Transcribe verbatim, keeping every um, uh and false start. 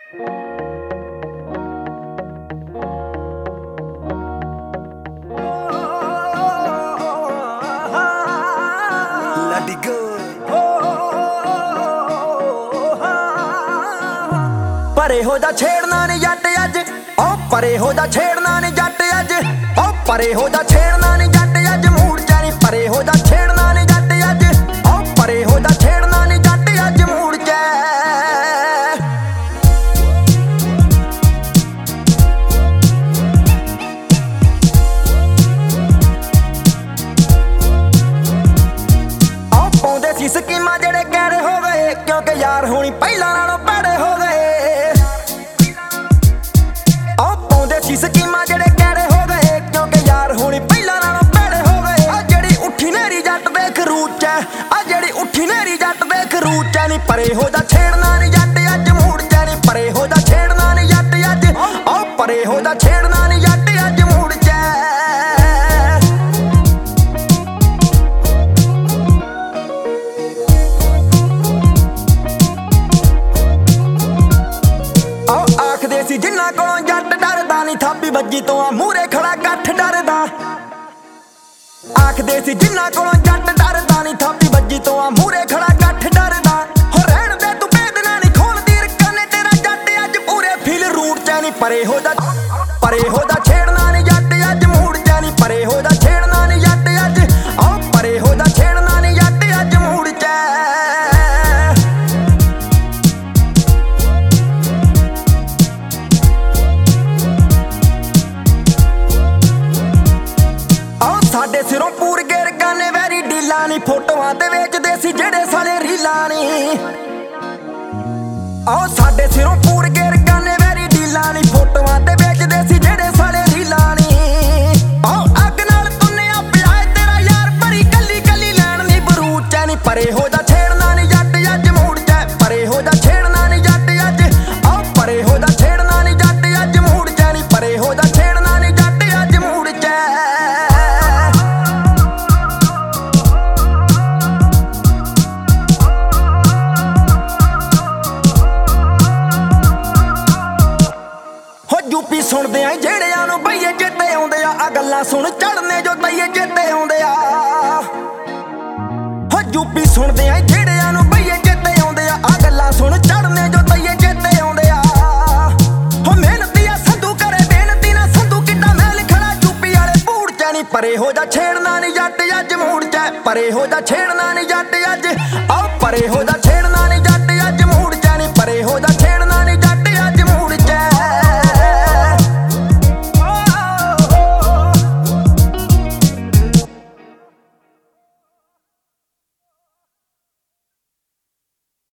परे हो जा छेड़ना नी जट अज, ओ परे हो जा छेड़ना नी जट अज, ओ परे हो जा छेड़ना नी जट अज, मूड च नी परे हो जा छेड़ना नी जट अज, ओ परे हो जा छेड़ना नी जट अज, मूड च। ओ पाउंदे सी स्कीमां जेड़े गैर हो गए, क्योंकि यार होनी पहला नालों भैड़े हो गए। स्कीमां जेड़े कैरे हो गए, क्योंकि यार होनी पहला नालों भैड़े हो गए। आ जेड़ी उठी नेरी जट देख रूट च, आ जेड़ी उठी नेरी जट देख रूट च, नी परे हो जा छेड़ना नी जट अज, मूड च नी परे हो जा छेड़ना नी जट अज, ओ परे हो जा छेड़ना नी जट अज, मूड च। ओ आखदे सी जिन्ना कोलों जट डरदा नी, थापी बज्जी तो आ मूरे खड़ा गठ डरदा। आखदे सी जिन्ना कोलों जट डरदा नी, थापी बज्जी तो आ मूरे खड़ा गठ डरदा। हो रहण दे तू बेदना नी खोलदी रकाने, तेरा जट अज पूरे फील रूट च नी परे हो जा, परे हो जा छेड़ना नी जट अज, मूड च नी परे हो जा छेड़ना नी जट अज, ओ परे हो जा छेड़ना नी जट अज, मूड च। साडे सिरों पूर गेर गाने वैरी डीला नी, फोटोआं ते वेचदे सी जेड़े साले रीलां नी। आओ साडे सिरों पूर गेर गाने वैरी डीला नी, फोटोआं ते वेचदे सी जेड़े साले रीलां नी। आओ अग नाल तुन्नेआ पियाए तेरा यार, भरी कली कली लैन नी बरूद च, नी परे हो जा छेड़ना नी जट अज, मूड च परे हो जा छेड़ना नी जट अज, आओ परे हो जा छेड़ना नी जट अज, मूड च नी परे हो जा छेड़ना नी जट अज, मूड च। यूपी सुनदे आ जेड़ियां नूं बईए चेते आउंदे आ, आ गल्लां सुन चढ़ने जो तईए चेते आउंदे आ। हो यूपी सुनदे आ जेड़ियां नूं बईए चेते आउंदे आ, आ गल्लां सुन चढ़ने जो तईए चेते आउंदे आ। हो मेहनती आ संधू करे बेनती ना, संधू किड्डा महल खड़ा यूपी वाले बूड़ च, नी परे हो जा छेड़ना नी जट अज, मूड च परे हो जा छेड़ना।